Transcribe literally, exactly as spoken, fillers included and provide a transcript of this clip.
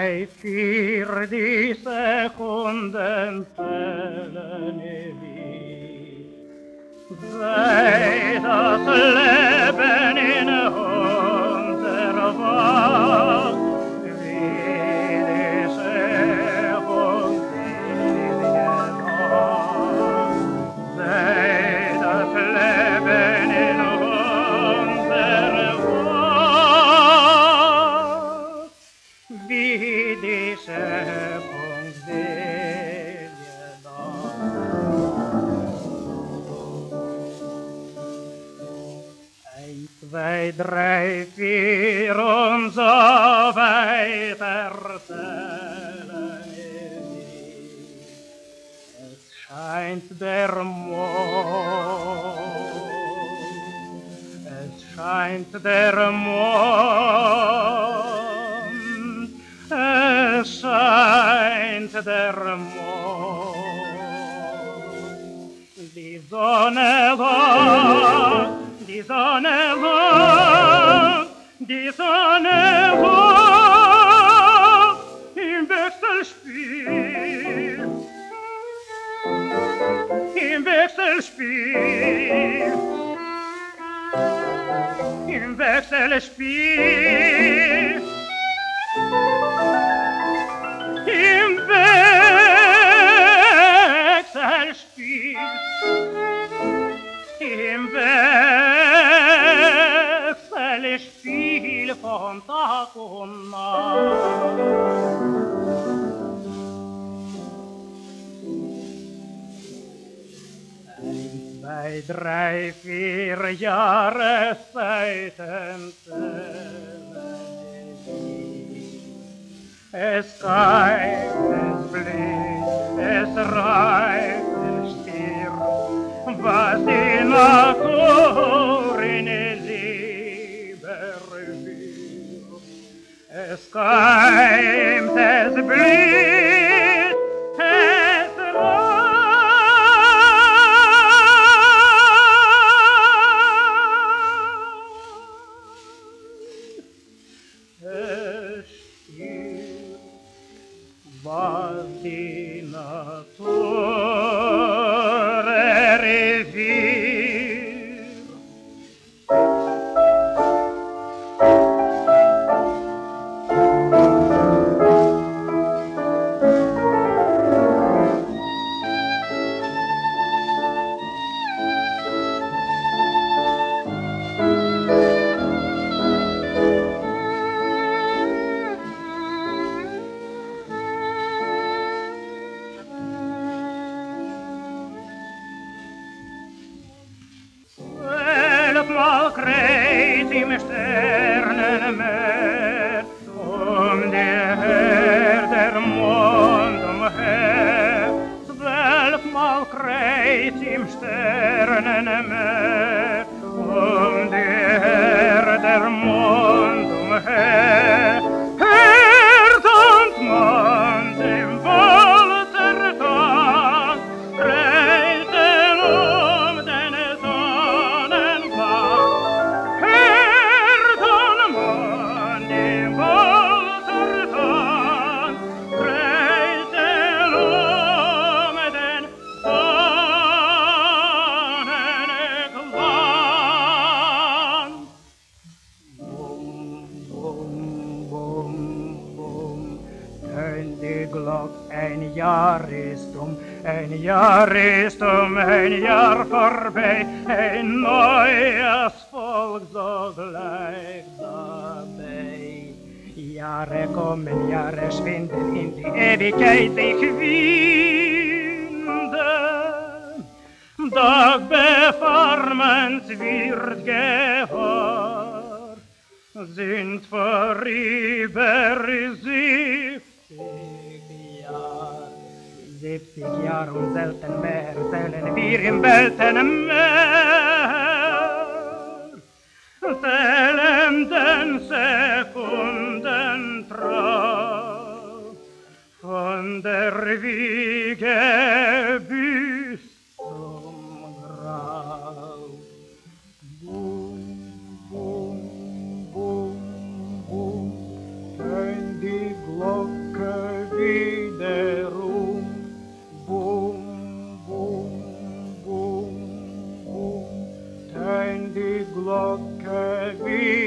drei, vier, die Sekunden zählen ewig. Sei das Leben in unserer Welt, wie die Schöpfung sei das Leben in unserer Welt, wie die Schöpfung selig eins, zwei, drei, vier und so weiter zählen ewig. Es scheint der Mond, es scheint der Mond, es scheint der Mond. Die Sonne lacht, die Sonne lacht, die Sonne lacht im Wechselspiel, im Wechselspiel, im Wechselspiel, im Wechselspiel, im Wechselspiel von Tag und Nacht. Eins, zwei, drei, vier Jahreszeiten zählen ewig. Es keimt, es blüht, es reift, es stirbt, was die Natur in Liebe will. Es keimt, es blüht, es reift, es stirbt, was die Natur erwirbt. Zwölfmal kreist im Sternenmeer um die Erde der Mond umher. Zwölfmal kreist im Sternenmeer um die Erde der Mond umher. Herd und Mond im Woltertag kreisen um den Sonnenfach. Herd und Mond im Woltertag kreisen um den Sonnenglanz. Bum, bum, bum, bum, tönt die Glock, ein Jahr ist um, ein Jahr ist um, ein Jahr vorbei, ein neues Volk sogleich dabei. Jahre kommen, Jahre schwinden in die Ewigkeit sich winden. Doch bevor man's wird gewahr, sind vorüber siebzig Jahr. Siebzig Jahr und selten mehr zählen wir im Weltenmeer. Zählen den Sekunden trau von der Wiege bis zum Grab. Bum, bum, bum, bum, tönt die Glocke. wie